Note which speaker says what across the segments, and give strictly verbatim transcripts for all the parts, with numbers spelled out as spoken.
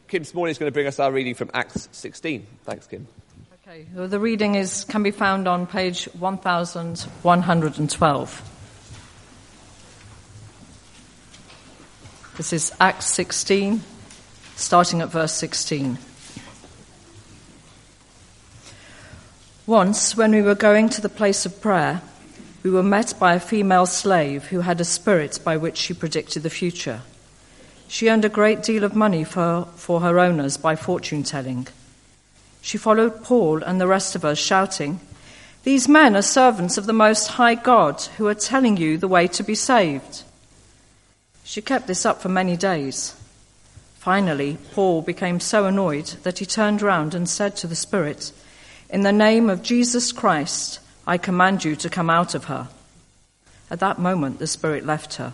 Speaker 1: Kim this morning is going to bring us our reading from Acts sixteen. Thanks, Kim.
Speaker 2: Okay, well, the reading is can be found on page one thousand one hundred twelve. This is Acts sixteen, starting at verse sixteen. Once, when we were going to the place of prayer, we were met by a female slave who had a spirit by which she predicted the future. She earned a great deal of money for, for her owners by fortune-telling. She followed Paul and the rest of us, shouting, "These men are servants of the Most High God, who are telling you the way to be saved." She kept this up for many days. Finally, Paul became so annoyed that he turned round and said to the spirit, "In the name of Jesus Christ, I command you to come out of her." At that moment, the spirit left her.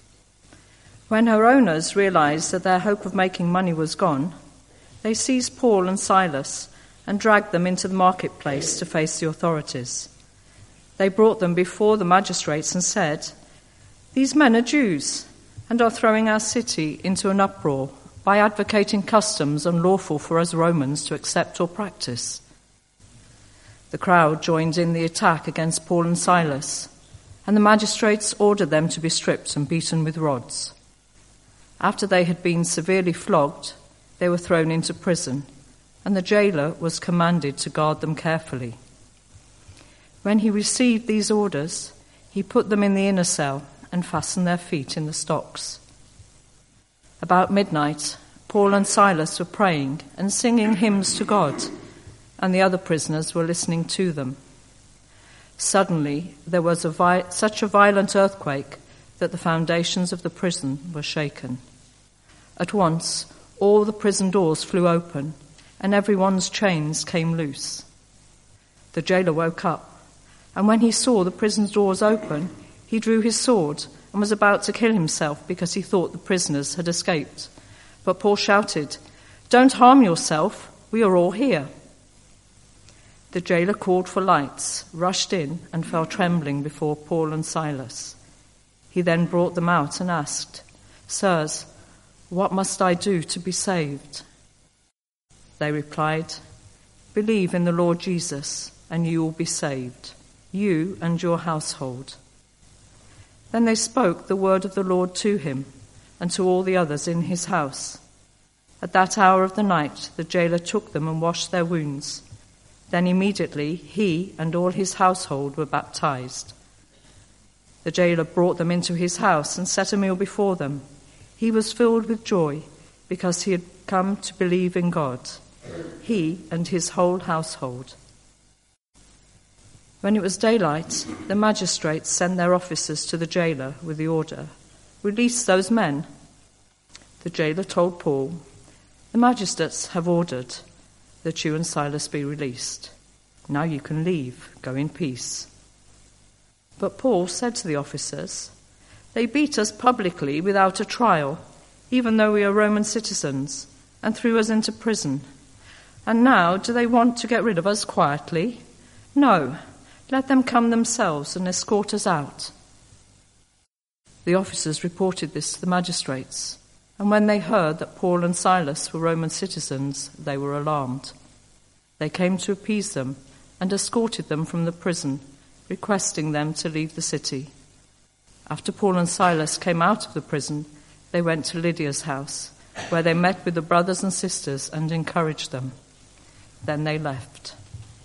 Speaker 2: When her owners realized that their hope of making money was gone, they seized Paul and Silas and dragged them into the marketplace to face the authorities. They brought them before the magistrates and said, "These men are Jews and are throwing our city into an uproar by advocating customs unlawful for us Romans to accept or practice." The crowd joined in the attack against Paul and Silas, and the magistrates ordered them to be stripped and beaten with rods. After they had been severely flogged, they were thrown into prison, and the jailer was commanded to guard them carefully. When he received these orders, he put them in the inner cell and fastened their feet in the stocks. About midnight, Paul and Silas were praying and singing hymns to God, and the other prisoners were listening to them. Suddenly, there was a vi- such a violent earthquake that the foundations of the prison were shaken. At once, all the prison doors flew open, and everyone's chains came loose. The jailer woke up, and when he saw the prison doors open, he drew his sword and was about to kill himself because he thought the prisoners had escaped. But Paul shouted, "Don't harm yourself, we are all here." The jailer called for lights, rushed in, and fell trembling before Paul and Silas. He then brought them out and asked, "Sirs, what must I do to be saved?" They replied, "Believe in the Lord Jesus, and you will be saved, you and your household." Then they spoke the word of the Lord to him and to all the others in his house. At that hour of the night, the jailer took them and washed their wounds. Then immediately he and all his household were baptized. The jailer brought them into his house and set a meal before them. He was filled with joy because he had come to believe in God, he and his whole household. When it was daylight, the magistrates sent their officers to the jailer with the order, "Release those men." The jailer told Paul, "The magistrates have ordered that you and Silas be released. Now you can leave, go in peace." But Paul said to the officers, "They beat us publicly without a trial, even though we are Roman citizens, and threw us into prison. And now do they want to get rid of us quietly? No, let them come themselves and escort us out." The officers reported this to the magistrates, and when they heard that Paul and Silas were Roman citizens, they were alarmed. They came to appease them and escorted them from the prison, requesting them to leave the city. After Paul and Silas came out of the prison, they went to Lydia's house, where they met with the brothers and sisters and encouraged them. Then they left.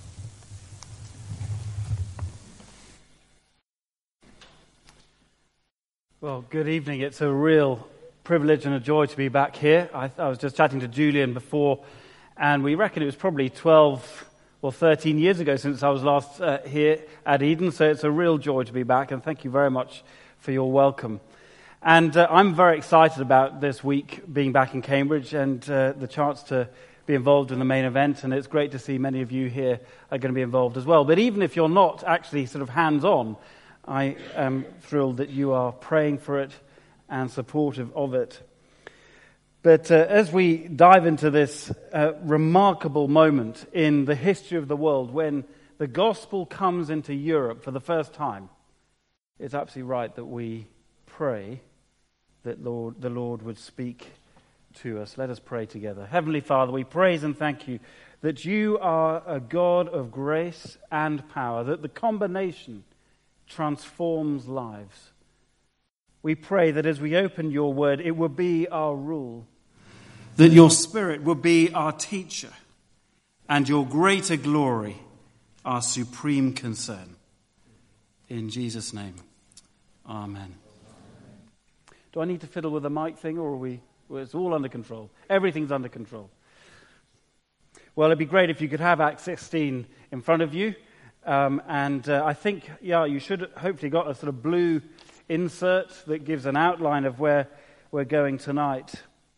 Speaker 3: Well, good evening. It's a real privilege and a joy to be back here. I, I was just chatting to Julian before, and we reckon it was probably twelve or thirteen years ago since I was last uh, here at Eden, so it's a real joy to be back, and thank you very much for your welcome. And uh, I'm very excited about this week being back in Cambridge and uh, the chance to be involved in the main event, and it's great to see many of you here are going to be involved as well. But even if you're not actually sort of hands-on, I am thrilled that you are praying for it and supportive of it. But uh, as we dive into this uh, remarkable moment in the history of the world when the gospel comes into Europe for the first time, it's absolutely right that we pray that Lord, the Lord would speak to us. Let us pray together. Heavenly Father, we praise and thank you that you are a God of grace and power, that the combination transforms lives. We pray that as we open your word, it will be our rule, that your Spirit will be our teacher, and your greater glory our supreme concern. In Jesus' name, amen. Do I need to fiddle with the mic thing, or are we? Well, it's all under control. Everything's under control. Well, it'd be great if you could have Acts sixteen in front of you. Um, and uh, I think, yeah, you should have hopefully got a sort of blue insert that gives an outline of where we're going tonight.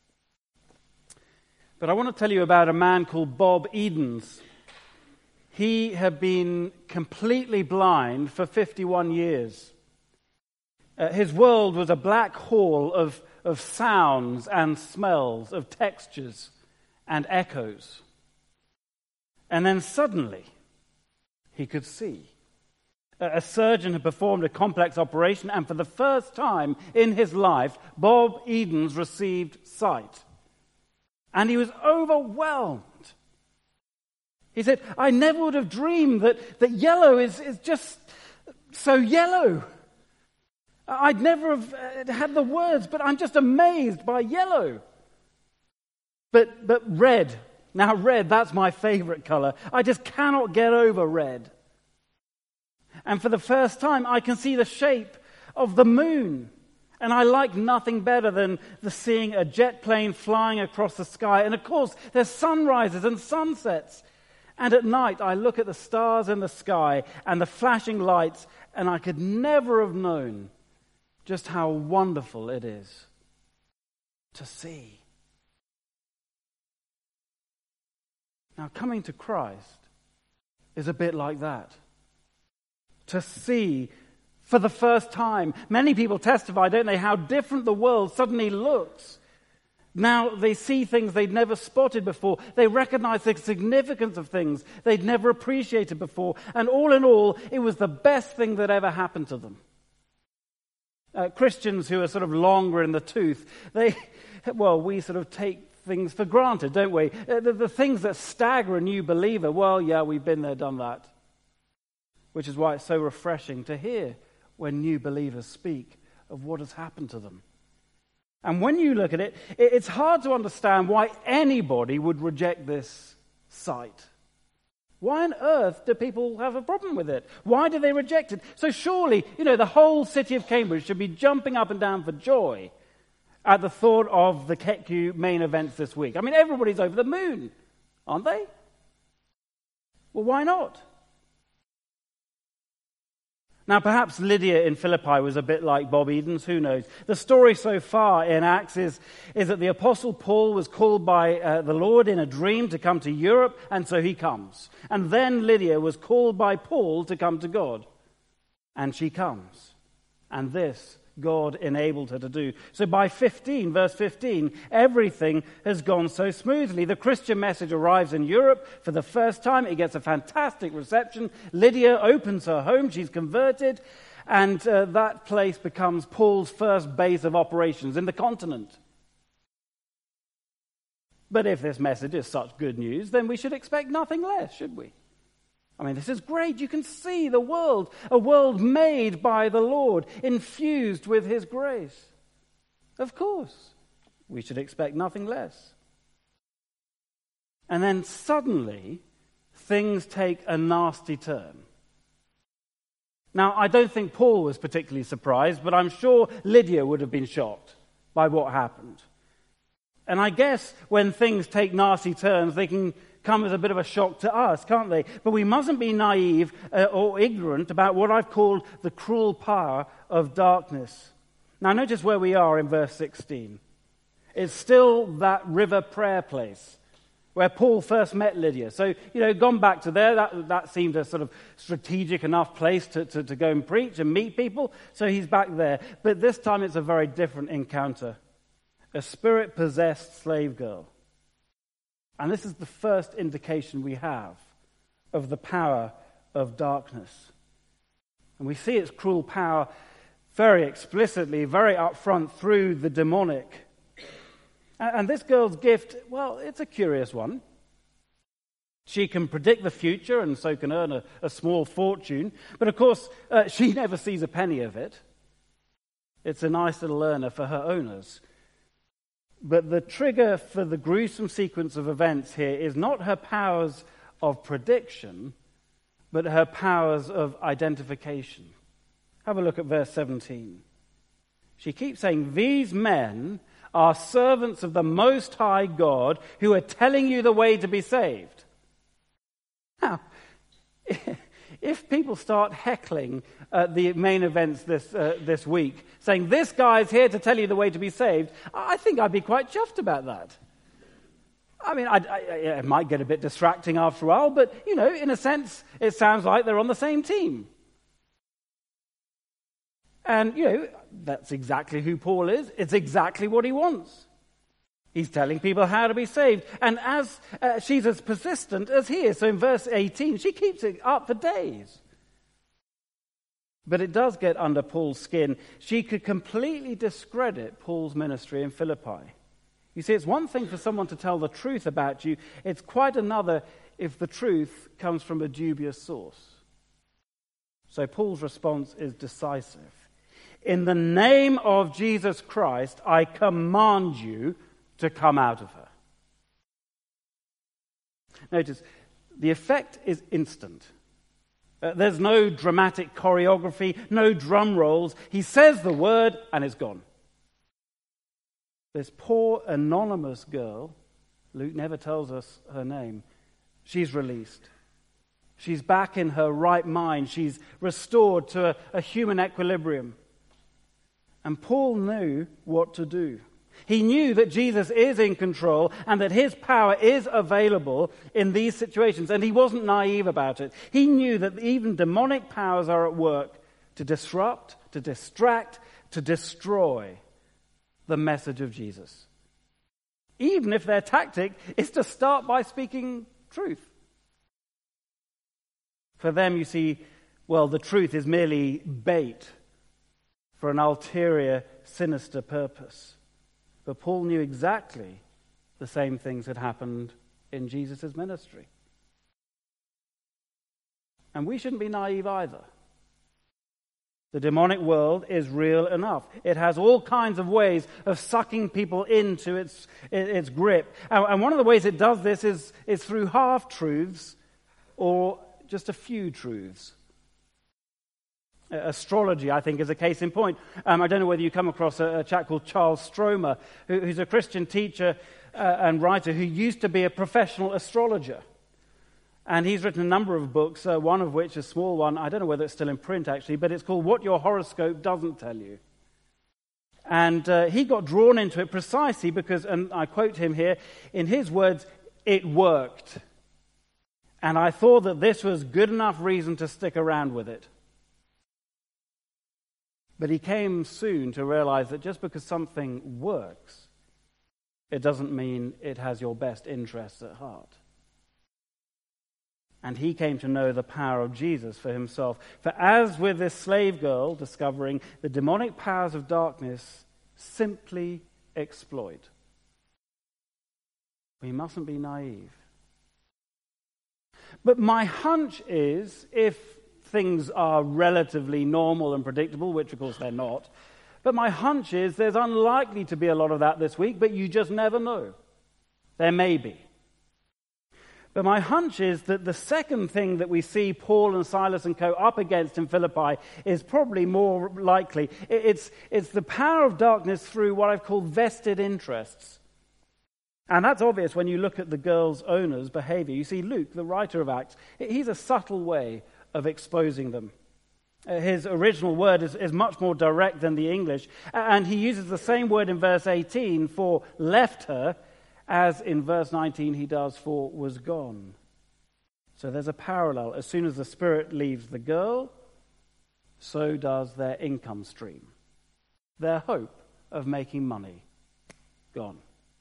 Speaker 3: But I want to tell you about a man called Bob Edens. He had been completely blind for fifty-one years. Uh, his world was a black hole of, of sounds and smells, of textures and echoes. And then suddenly, he could see. A surgeon had performed a complex operation, and for the first time in his life, Bob Edens received sight. And he was overwhelmed. He said, I never would have dreamed that, that yellow is, is just so yellow. I'd never have had the words, but I'm just amazed by yellow. But, but red, now red, that's my favorite color. I just cannot get over red. And for the first time, I can see the shape of the moon. And I like nothing better than the seeing a jet plane flying across the sky. And of course, there's sunrises and sunsets. And at night, I look at the stars in the sky and the flashing lights, and I could never have known just how wonderful it is to see. Now, coming to Christ is a bit like that. To see for the first time. Many people testify, don't they, how different the world suddenly looks. Now they see things they'd never spotted before. They recognize the significance of things they'd never appreciated before. And all in all, it was the best thing that ever happened to them. Uh, Christians who are sort of longer in the tooth, they, well, we sort of take things for granted, don't we? Uh, the, the things that stagger a new believer, well, yeah, we've been there, done that. Which is why it's so refreshing to hear when new believers speak of what has happened to them. And when you look at it, it's hard to understand why anybody would reject this sight. Why on earth do people have a problem with it? Why do they reject it? So surely, you know, the whole city of Cambridge should be jumping up and down for joy at the thought of the K E C U main events this week. I mean, everybody's over the moon, aren't they? Well, why not? Now, perhaps Lydia in Philippi was a bit like Bob Edens, who knows? The story so far in Acts is, is that the Apostle Paul was called by uh, the Lord in a dream to come to Europe, and so he comes. And then Lydia was called by Paul to come to God, and she comes. And this God enabled her to do. So by fifteen, verse fifteen, everything has gone so smoothly. The Christian message arrives in Europe for the first time. It gets a fantastic reception. Lydia opens her home. She's converted. And uh, that place becomes Paul's first base of operations in the continent. But if this message is such good news, then we should expect nothing less, should we? I mean, this is great. You can see the world, a world made by the Lord, infused with his grace. Of course, we should expect nothing less. And then suddenly, things take a nasty turn. Now, I don't think Paul was particularly surprised, but I'm sure Lydia would have been shocked by what happened. And I guess when things take nasty turns, they can come as a bit of a shock to us, can't they? But we mustn't be naive uh, or ignorant about what I've called the cruel power of darkness. Now notice where we are in verse sixteen. It's still that river prayer place where Paul first met Lydia. So, you know, gone back to there, that, that seemed a sort of strategic enough place to, to, to go and preach and meet people. So he's back there. But this time it's a very different encounter. A spirit-possessed slave girl. And this is the first indication we have of the power of darkness. And we see its cruel power very explicitly, very upfront through the demonic. And this girl's gift, well, it's a curious one. She can predict the future and so can earn a, a small fortune. But of course, uh, she never sees a penny of it. It's a nice little earner for her owners. But the trigger for the gruesome sequence of events here is not her powers of prediction, but her powers of identification. Have a look at verse seventeen. She keeps saying, "These men are servants of the Most High God who are telling you the way to be saved." Now, if people start heckling uh, the main events this uh, this week, saying, "This guy's here to tell you the way to be saved," I think I'd be quite chuffed about that. I mean, I, I, it might get a bit distracting after a while, but, you know, in a sense, it sounds like they're on the same team. And, you know, that's exactly who Paul is. It's exactly what he wants. He's telling people how to be saved. And as uh, she's as persistent as he is. So in verse eighteen, she keeps it up for days. But it does get under Paul's skin. She could completely discredit Paul's ministry in Philippi. You see, it's one thing for someone to tell the truth about you. It's quite another if the truth comes from a dubious source. So Paul's response is decisive. "In the name of Jesus Christ, I command you to come out of her." Notice, the effect is instant. Uh, there's no dramatic choreography, no drum rolls. He says the word and it's gone. This poor anonymous girl, Luke never tells us her name, she's released. She's back in her right mind. She's restored to a, a human equilibrium. And Paul knew what to do. He knew that Jesus is in control and that his power is available in these situations. And he wasn't naive about it. He knew that even demonic powers are at work to disrupt, to distract, to destroy the message of Jesus. Even if their tactic is to start by speaking truth. For them, you see, well, the truth is merely bait for an ulterior, sinister purpose. But Paul knew exactly the same things had happened in Jesus' ministry. And we shouldn't be naive either. The demonic world is real enough. It has all kinds of ways of sucking people into its, its grip. And one of the ways it does this is, is through half-truths or just a few truths. Astrology, I think, is a case in point. Um, I don't know whether you come across a, a chap called Charles Stromer, who, who's a Christian teacher uh, and writer who used to be a professional astrologer. And he's written a number of books, uh, one of which, a small one, I don't know whether it's still in print actually, but it's called What Your Horoscope Doesn't Tell You. And uh, he got drawn into it precisely because, and I quote him here, in his words, "It worked. And I thought that this was good enough reason to stick around with it." But he came soon to realize that just because something works, it doesn't mean it has your best interests at heart. And he came to know the power of Jesus for himself. For as with this slave girl discovering, the demonic powers of darkness simply exploit. We mustn't be naive. But my hunch is, if things are relatively normal and predictable, which of course they're not, but my hunch is there's unlikely to be a lot of that this week, but you just never know. There may be. But my hunch is that the second thing that we see Paul and Silas and co. up against in Philippi is probably more likely. It's, it's the power of darkness through what I've called vested interests. And that's obvious when you look at the girl's owner's behavior. You see, Luke, the writer of Acts, he's a subtle way of exposing them. His original word is, is much more direct than the English. And he uses the same word in verse eighteen for left her, as in verse nineteen he does for was gone. So there's a parallel. As soon as the spirit leaves the girl, so does their income stream. Their hope of making money, gone.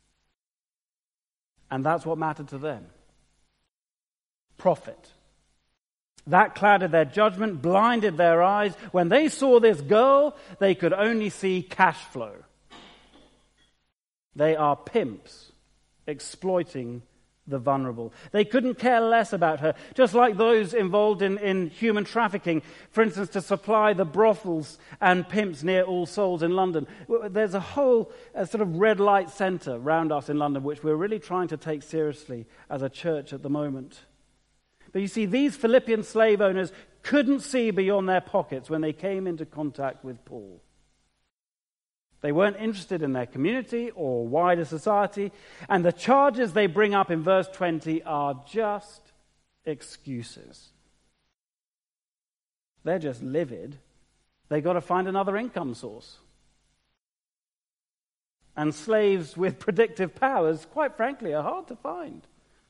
Speaker 3: And that's what mattered to them. Profit. That clouded their judgment, blinded their eyes. When they saw this girl, they could only see cash flow. They are pimps exploiting the vulnerable. They couldn't care less about her, just like those involved in, in human trafficking, for instance, to supply the brothels and pimps near All Souls in London. There's a whole a sort of red light centre around us in London, which we're really trying to take seriously as a church at the moment. But you see, these Philippian slave owners couldn't see beyond their pockets when they came into contact with Paul. They weren't interested in their community or wider society, and the charges they bring up in verse twenty are just excuses. They're just livid. They've got to find another income source. And slaves with predictive powers, quite frankly, are hard to find.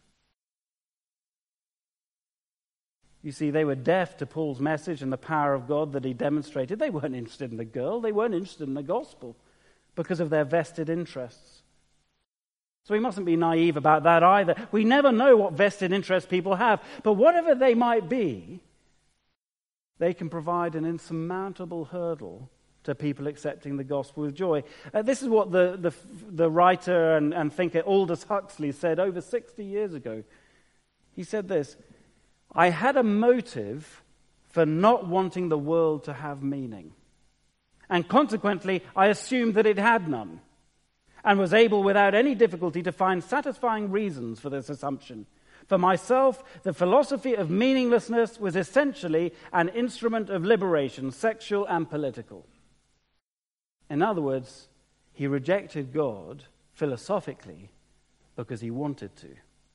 Speaker 3: You see, they were deaf to Paul's message and the power of God that he demonstrated. They weren't interested in the girl. They weren't interested in the gospel because of their vested interests. So we mustn't be naive about that either. We never know what vested interests people have. But whatever they might be, they can provide an insurmountable hurdle to people accepting the gospel with joy. Uh, this is what the, the, the writer and, and thinker Aldous Huxley said over sixty years ago. He said this: I had a motive for not wanting the world to have meaning. And consequently, I assumed that it had none, and was able without any difficulty to find satisfying reasons for this assumption. For myself, the philosophy of meaninglessness was essentially an instrument of liberation, sexual and political. In other words, he rejected God philosophically because he wanted to.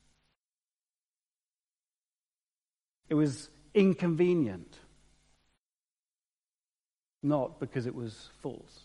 Speaker 3: It was inconvenient, not because it was false.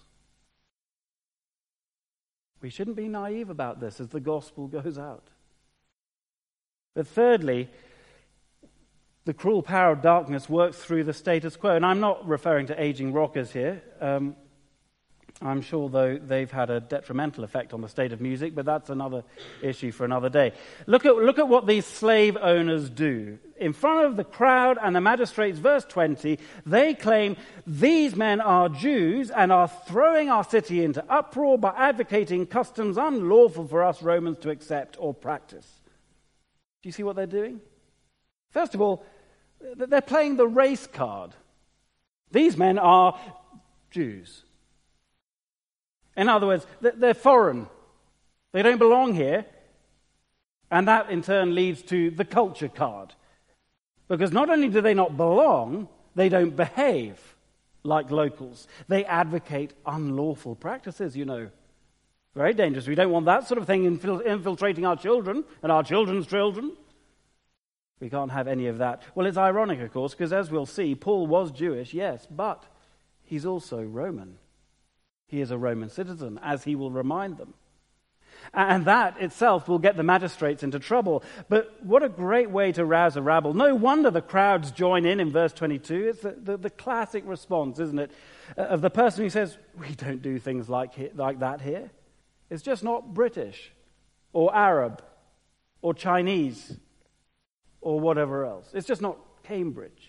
Speaker 3: We shouldn't be naive about this as the gospel goes out. But thirdly, the cruel power of darkness works through the status quo. And I'm not referring to aging rockers here. Um, I'm sure, though, they've had a detrimental effect on the state of music, but that's another issue for another day. Look at, look at what these slave owners do. In front of the crowd and the magistrates, verse twenty, they claim these men are Jews and are throwing our city into uproar by advocating customs unlawful for us Romans to accept or practice. Do you see what they're doing? First of all, they're playing the race card. These men are Jews. In other words, they're foreign. They don't belong here. And that in turn leads to the culture card. Because not only do they not belong, they don't behave like locals. They advocate unlawful practices, you know. Very dangerous. We don't want that sort of thing infil- infiltrating our children and our children's children. We can't have any of that. Well, it's ironic, of course, because as we'll see, Paul was Jewish, yes, but he's also Roman. He is a Roman citizen, as he will remind them. And that itself will get the magistrates into trouble. But what a great way to rouse a rabble. No wonder the crowds join in in verse twenty-two. It's the, the, the classic response, isn't it, of the person who says, we don't do things like, like that here. It's just not British or Arab or Chinese or whatever else. It's just not Cambridge.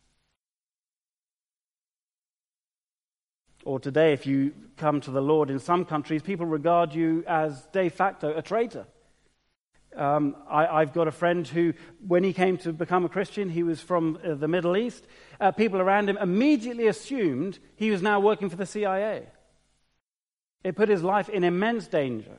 Speaker 3: Or today, if you come to the Lord in some countries, people regard you as de facto a traitor. Um, I, I've got a friend who, when he came to become a Christian, he was from uh, the Middle East. Uh, people around him immediately assumed he was now working for the C I A. It put his life in immense danger.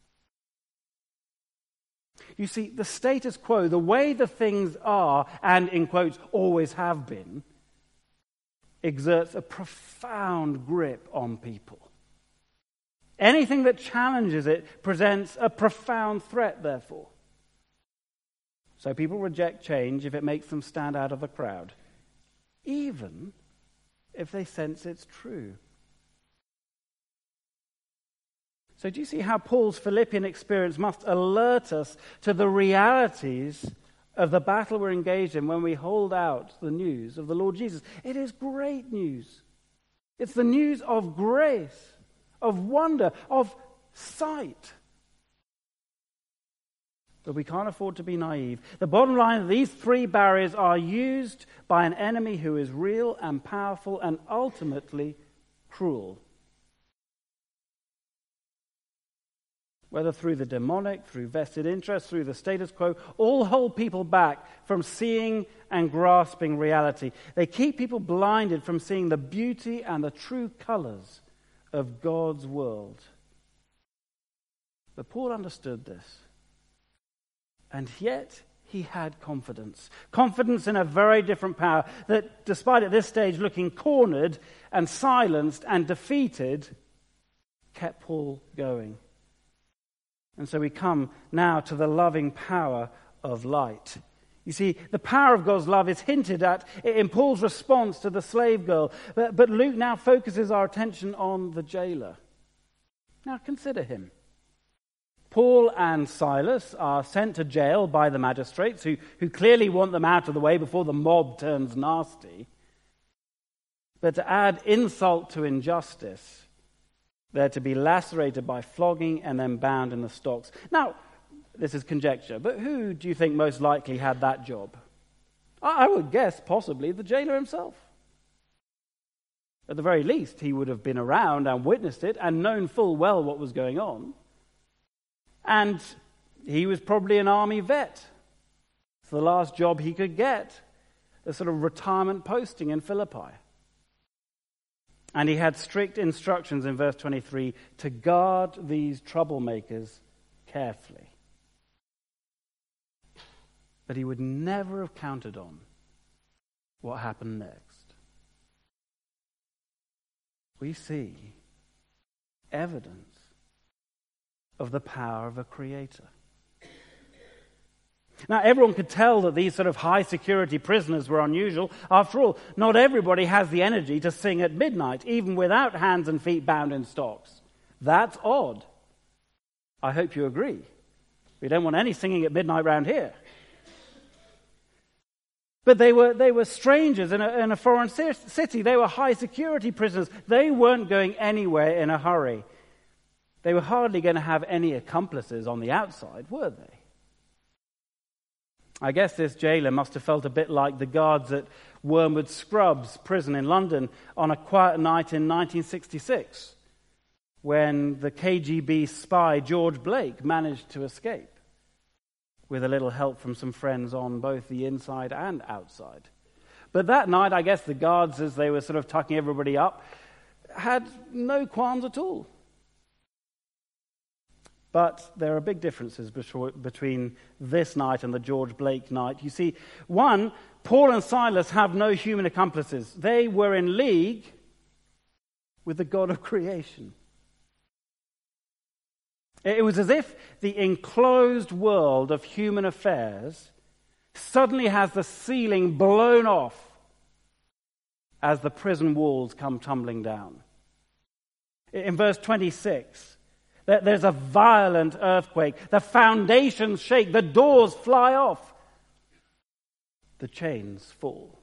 Speaker 3: You see, the status quo, the way the things are, and in quotes, always have been, exerts a profound grip on people. Anything that challenges it presents a profound threat, therefore. So people reject change if it makes them stand out of the crowd, even if they sense it's true. So do you see how Paul's Philippian experience must alert us to the realities of the battle we're engaged in when we hold out the news of the Lord Jesus? It is great news. It's the news of grace, of wonder, of sight. But we can't afford to be naive. The bottom line, these three barriers are used by an enemy who is real and powerful and ultimately cruel. whether through the demonic, through vested interest, through the status quo, all hold people back from seeing and grasping reality. They keep people blinded from seeing the beauty and the true colors of God's world. But Paul understood this. And yet he had confidence. Confidence in a very different power that, despite at this stage looking cornered and silenced and defeated, kept Paul going. And so we come now to the loving power of light. You see, the power of God's love is hinted at in Paul's response to the slave girl. But, but Luke now focuses our attention on the jailer. Now consider him. Paul and Silas are sent to jail by the magistrates who, who clearly want them out of the way before the mob turns nasty. But to add insult to injustice, they're to be lacerated by flogging and then bound in the stocks. Now, this is conjecture, but who do you think most likely had that job? I would guess possibly the jailer himself. At the very least, he would have been around and witnessed it and known full well what was going on. And he was probably an army vet. It's the last job he could get, a sort of retirement posting in Philippi. And he had strict instructions in verse twenty-three to guard these troublemakers carefully. But he would never have counted on what happened next. We see evidence of the power of a creator. Now, everyone could tell that these sort of high-security prisoners were unusual. After all, not everybody has the energy to sing at midnight, even without hands and feet bound in stocks. That's odd. I hope you agree. We don't want any singing at midnight round here. But they were they were strangers in a, in a foreign city. They were high-security prisoners. They weren't going anywhere in a hurry. They were hardly going to have any accomplices on the outside, were they? I guess this jailer must have felt a bit like the guards at Wormwood Scrubs prison in London on a quiet night in nineteen sixty-six, when the K G B spy George Blake managed to escape with a little help from some friends on both the inside and outside. But that night, I guess the guards, as they were sort of tucking everybody up, had no qualms at all. But there are big differences between this night and the George Blake night. You see, one, Paul and Silas have no human accomplices. They were in league with the God of creation. It was as if the enclosed world of human affairs suddenly has the ceiling blown off as the prison walls come tumbling down. In verse twenty-six, there's a violent earthquake. The foundations shake. The doors fly off. The chains fall.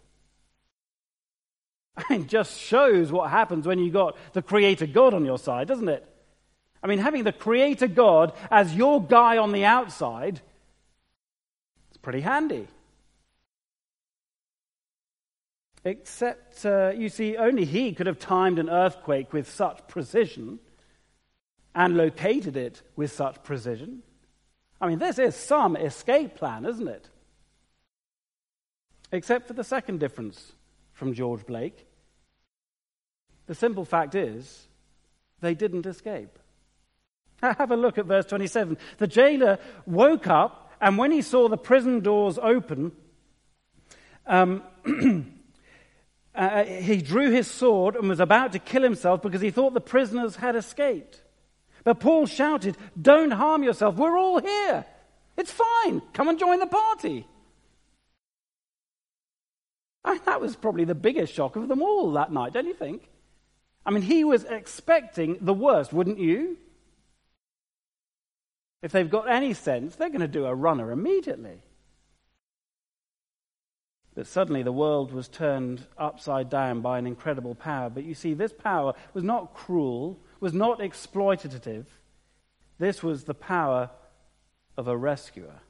Speaker 3: It just shows what happens when you got the Creator God on your side, doesn't it? I mean, having the Creator God as your guy on the outside, it's pretty handy. Except, uh, you see, only he could have timed an earthquake with such precision and located it with such precision. I mean, this is some escape plan, isn't it? Except for the second difference from George Blake. The simple fact is, they didn't escape. Have a look at verse twenty-seven. The jailer woke up, and when he saw the prison doors open, um, uh, he drew his sword and was about to kill himself because he thought the prisoners had escaped. But Paul shouted, "Don't harm yourself. We're all here. It's fine. Come and join the party." I mean, that was probably the biggest shock of them all that night, don't you think? I mean, he was expecting the worst, wouldn't you? If they've got any sense, they're going to do a runner immediately. But suddenly the world was turned upside down by an incredible power. But you see, this power was not cruel, was not exploitative. This was the power of a rescuer.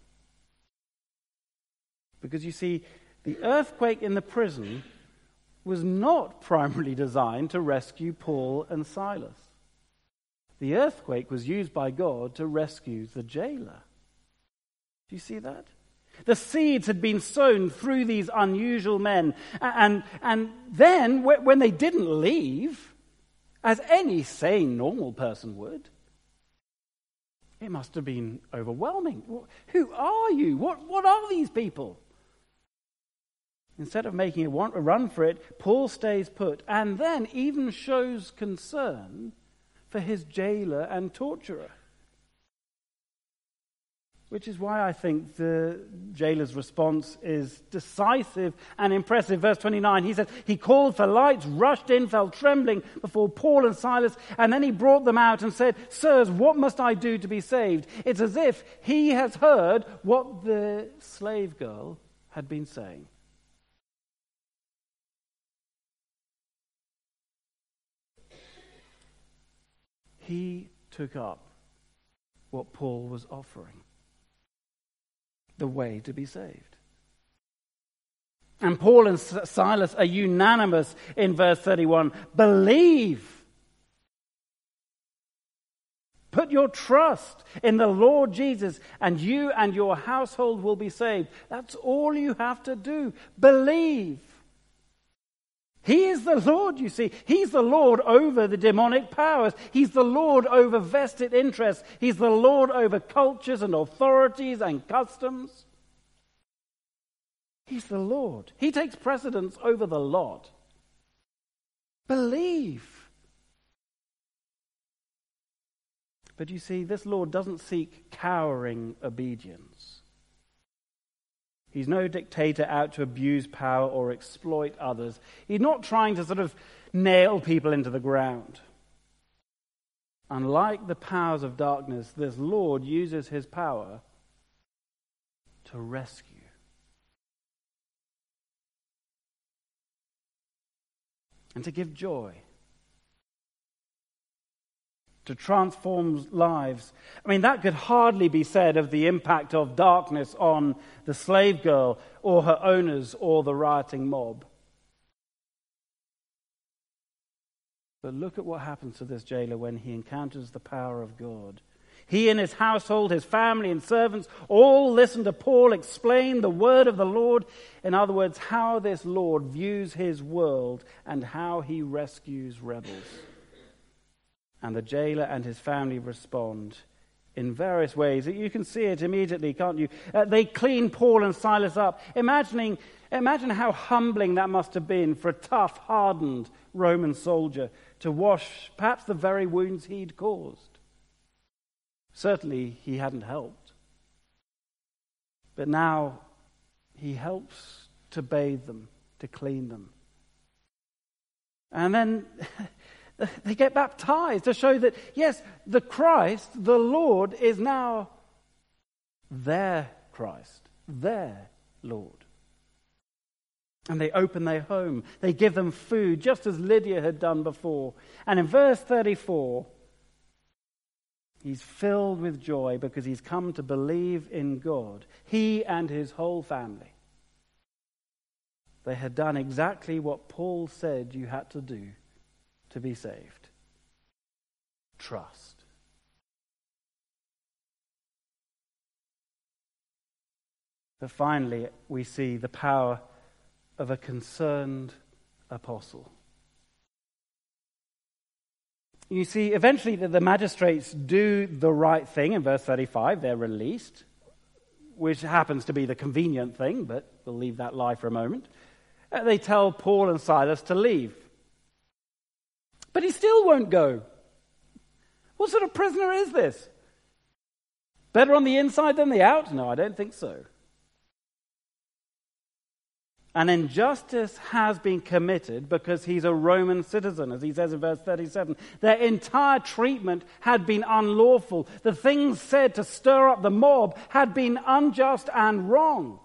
Speaker 3: Because you see, the earthquake in the prison was not primarily designed to rescue Paul and Silas. The earthquake was used by God to rescue the jailer. Do you see that? The seeds had been sown through these unusual men. And, and then, when they didn't leave, as any sane, normal person would, it must have been overwhelming. Who are you? What, what are these people? Instead of making a run for it, Paul stays put and then even shows concern for his jailer and torturer. Which is why I think the jailer's response is decisive and impressive. Verse twenty-nine, he says, he called for lights, rushed in, fell trembling before Paul and Silas, and then he brought them out and said, sirs, what must I do to be saved? It's as if he has heard what the slave girl had been saying. He took up what Paul was offering. The way to be saved. And Paul and Silas are unanimous in verse thirty-one. Believe. Put your trust in the Lord Jesus, and you and your household will be saved. That's all you have to do. Believe. He is the Lord, you see. He's the Lord over the demonic powers. He's the Lord over vested interests. He's the Lord over cultures and authorities and customs. He's the Lord. He takes precedence over the lot. Believe. But you see, this Lord doesn't seek cowering obedience. He's no dictator out to abuse power or exploit others. He's not trying to sort of nail people into the ground. Unlike the powers of darkness, this Lord uses his power to rescue. And to give joy. To transform lives. I mean, that could hardly be said of the impact of darkness on the slave girl or her owners or the rioting mob. But look at what happens to this jailer when he encounters the power of God. He and his household, his family and servants, all listen to Paul explain the word of the Lord. In other words, how this Lord views his world and how he rescues rebels. And the jailer and his family respond in various ways. You can see it immediately, can't you? Uh, they clean Paul and Silas up. Imagining, imagine how humbling that must have been for a tough, hardened Roman soldier to wash perhaps the very wounds he'd caused. Certainly he hadn't helped. But now he helps to bathe them, to clean them. And then they get baptized to show that, yes, the Christ, the Lord, is now their Christ, their Lord. And they open their home. They give them food, just as Lydia had done before. And in verse thirty-four, he's filled with joy because he's come to believe in God. He and his whole family. They had done exactly what Paul said you had to do to be saved. Trust. But finally, we see the power of a concerned apostle. You see, eventually the, the magistrates do the right thing. In verse thirty-five, they're released, which happens to be the convenient thing, but we'll leave that lie for a moment. Uh, they tell Paul and Silas to leave. But he still won't go. What sort of prisoner is this? Better on the inside than the out? No, I don't think so. An injustice has been committed because he's a Roman citizen, as he says in verse thirty-seven. Their entire treatment had been unlawful. The things said to stir up the mob had been unjust and wrong.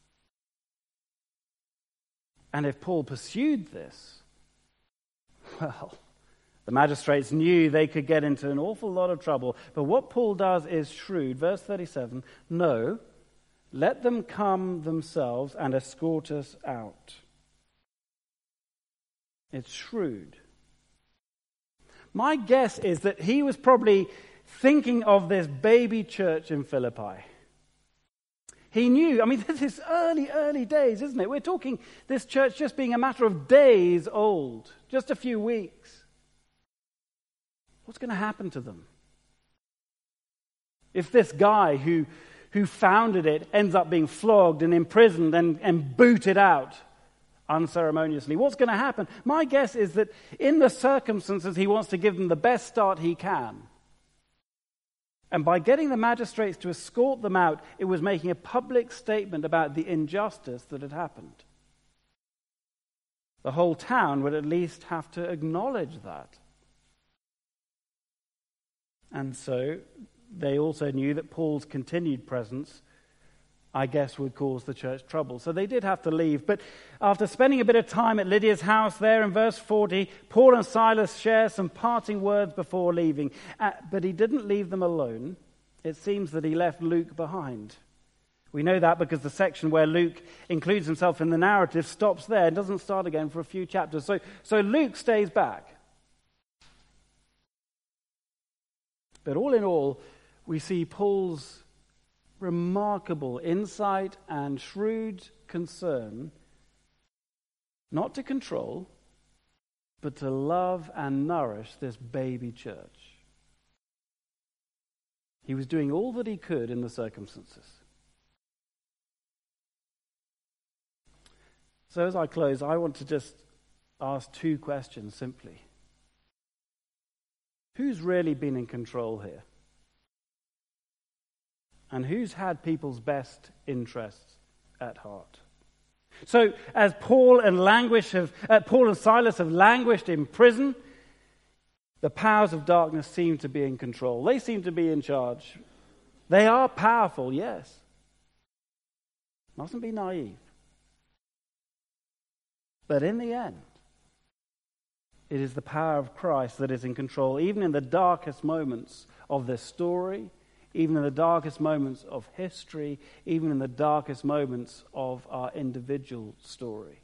Speaker 3: And if Paul pursued this, well, the magistrates knew they could get into an awful lot of trouble. But what Paul does is shrewd. Verse thirty-seven, no, let them come themselves and escort us out. It's shrewd. My guess is that he was probably thinking of this baby church in Philippi. He knew, I mean, this is early, early days, isn't it? We're talking this church just being a matter of days old, just a few weeks. What's going to happen to them? If this guy who, who founded it ends up being flogged and imprisoned and, and booted out unceremoniously, what's going to happen? My guess is that in the circumstances, he wants to give them the best start he can. And by getting the magistrates to escort them out, it was making a public statement about the injustice that had happened. The whole town would at least have to acknowledge that. And so they also knew that Paul's continued presence, I guess, would cause the church trouble. So they did have to leave. But after spending a bit of time at Lydia's house there in verse forty, Paul and Silas share some parting words before leaving. Uh, but he didn't leave them alone. It seems that he left Luke behind. We know that because the section where Luke includes himself in the narrative stops there and doesn't start again for a few chapters. So, so Luke stays back. But all in all, we see Paul's remarkable insight and shrewd concern not to control, but to love and nourish this baby church. He was doing all that he could in the circumstances. So as I close, I want to just ask two questions simply. Who's really been in control here? And who's had people's best interests at heart? So, as Paul and languish have, uh, Paul and Silas have languished in prison, the powers of darkness seem to be in control. They seem to be in charge. They are powerful, yes. Mustn't be naive. But in the end, it is the power of Christ that is in control, even in the darkest moments of this story, even in the darkest moments of history, even in the darkest moments of our individual story.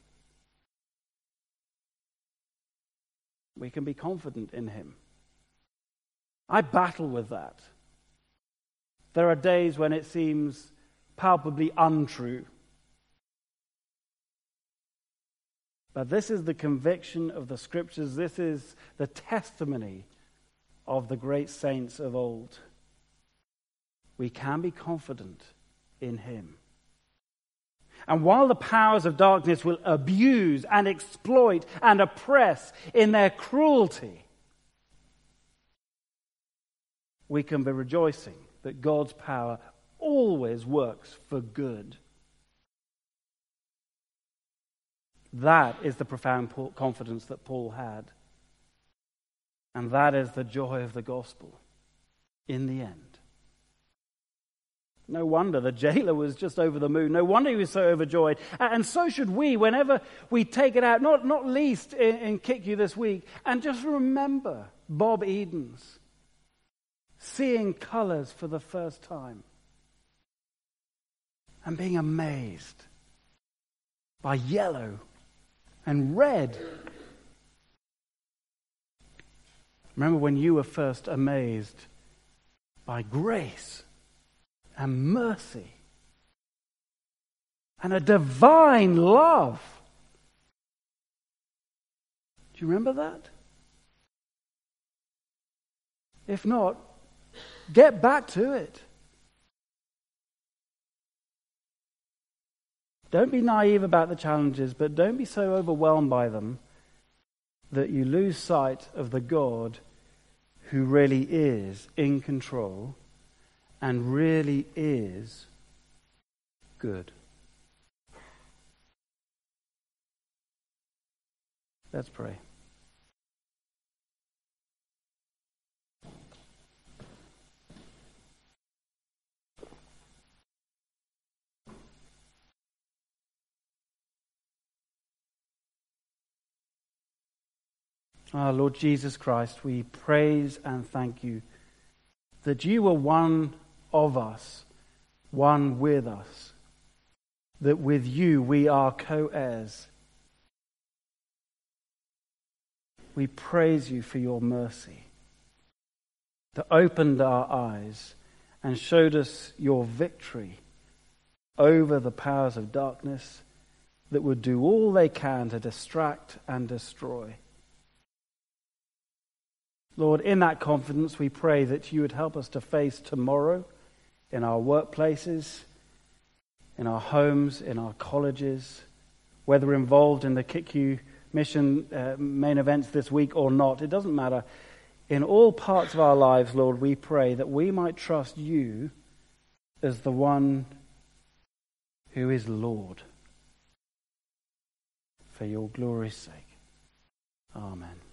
Speaker 3: We can be confident in him. I battle with that. There are days when it seems palpably untrue. But this is the conviction of the Scriptures. This is the testimony of the great saints of old. We can be confident in him. And while the powers of darkness will abuse and exploit and oppress in their cruelty, we can be rejoicing that God's power always works for good. That is the profound confidence that Paul had. And that is the joy of the gospel in the end. No wonder the jailer was just over the moon. No wonder he was so overjoyed. And so should we whenever we take it out, not, not least in, in Kick You this week. And just remember Bob Eden's seeing colours for the first time and being amazed by yellow and red. Remember when you were first amazed by grace and mercy and a divine love. Do you remember that? If not, get back to it. Don't be naive about the challenges, but don't be so overwhelmed by them that you lose sight of the God who really is in control and really is good. Let's pray. Our Lord Jesus Christ, we praise and thank you that you were one of us, one with us, that with you we are co-heirs. we praise you for your mercy that opened our eyes and showed us your victory over the powers of darkness that would do all they can to distract and destroy. Lord, in that confidence, we pray that you would help us to face tomorrow in our workplaces, in our homes, in our colleges, whether involved in the K I C U mission uh, main events this week or not. It doesn't matter. In all parts of our lives, Lord, we pray that we might trust you as the one who is Lord, for your glory's sake. Amen.